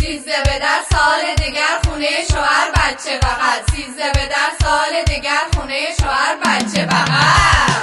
سیزده به در سال دیگر خونه شوهر بچه بغل، سیزده به در سال دیگر خونه شوهر بچه بغل.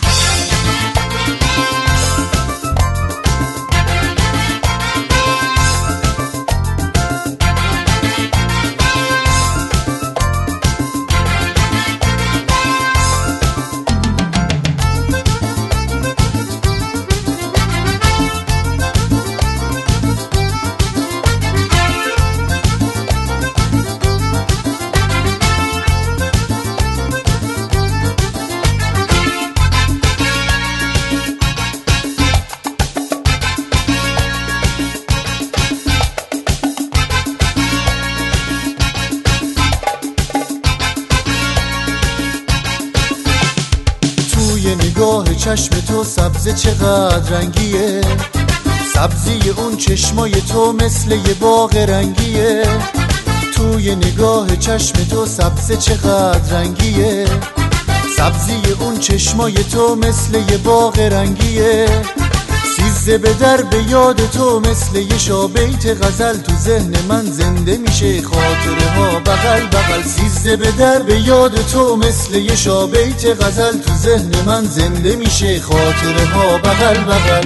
نگاه چشم تو سبزه چقدر رنگیه، سبزی اون چشمای تو مثل یه باغ رنگیه. توی نگاه چشم تو سبزه چقدر رنگیه، سبزی اون چشمای تو مثل یه باغ رنگیه. سیزده به در به یاد تو مثل یه شابیت غزل، تو ذهن من زنده میشه خاطره ها بغل بغل. سیزده به در به یاد تو مثل یه شابیت غزل، تو ذهن من زنده میشه خاطره ها بغل بغل.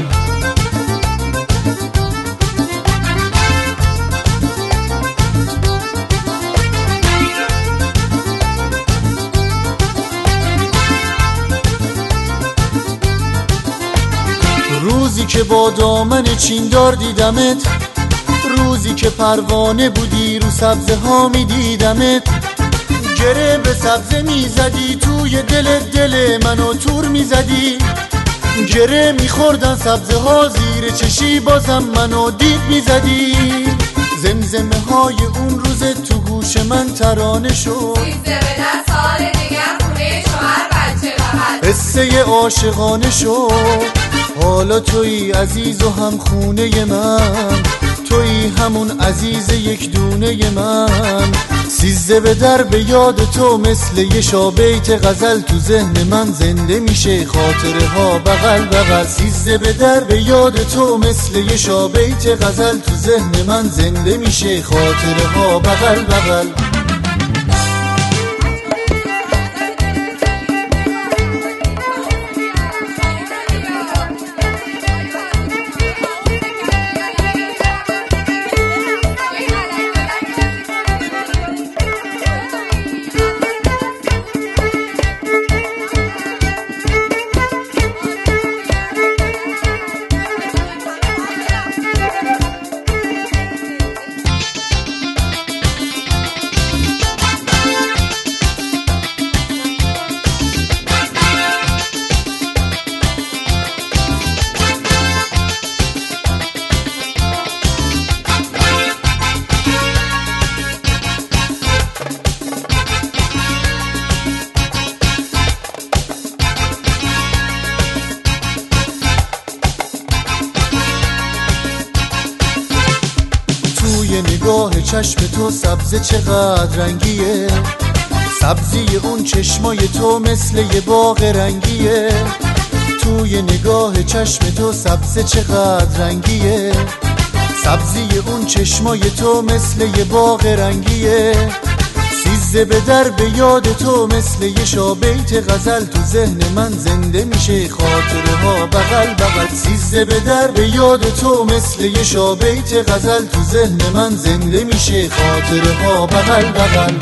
روزی که با دامن چیندار دیدمت، روزی که پروانه بودی رو سبزه ها می دیدمت. گره به سبزه می زدی توی دل منو تور می زدی. گره می خوردن سبزه ها زیر چشی، بازم منو دید می زدی. زمزمه های اون روز تو گوش من ترانه شد، سیزده به در سال دیگر خونه شوهر بچه بغل، قصه عاشقانه شد. حالا تویی عزیز و هم خونه من، تویی همون عزیز یک دونه من. سیزده به در به یاد تو مثل یه شابیت غزل، تو ذهن من زنده میشه خاطره ها بغل بغل. سیزده به در به یاد تو مثل یه شابیت غزل، تو ذهن من زنده میشه خاطره ها بغل بغل. توی نگاه چشم تو سبزه چقدر رنگیه، سبزی اون چشمای تو مثل یه باغ رنگیه. توی نگاه چشم تو سبزه چقدر رنگیه، سبزی اون چشمای تو مثل یه باغ رنگیه. سیزده به در به یاد تو مثل یه شابیت غزل، تو ذهن من زنده میشه خاطره ها بغل بغل. سیزده به در به یاد تو مثل یه شابیت غزل، تو ذهن من زنده میشه خاطره ها بغل بغل.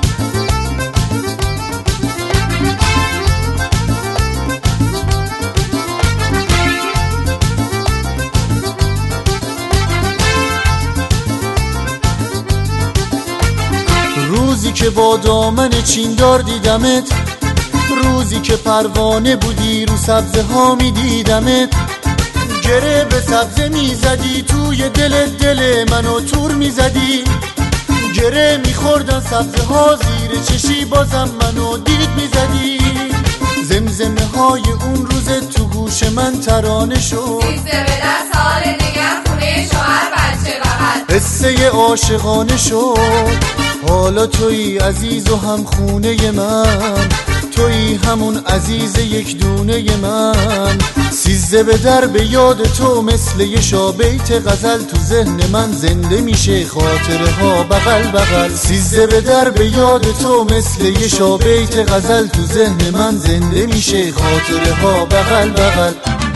روزی که با دامن چیندار دیدمت، روزی که پروانه بودی رو سبزه ها می دیدمت. گره به سبزه می زدی توی دل منو تور می زدی. گره می خوردن سبزه ها زیر چشی، بازم منو دید می زدی. زمزمه های اون روز تو گوش من ترانه شد، سیزده به در سال دیگر خونه شوهر بچه بغل، قصه عاشقانه شد. حالا تویی عزیز و هم خونه من، تویی همون عزیز یک دونه من. سیزده به در به یاد تو مثل یه شابیت غزل تو ذهن من زنده میشه خاطره ها بغل بغل. سیزده به در به یاد تو مثل یه شابیت غزل تو ذهن من زنده میشه خاطره ها بغل بغل.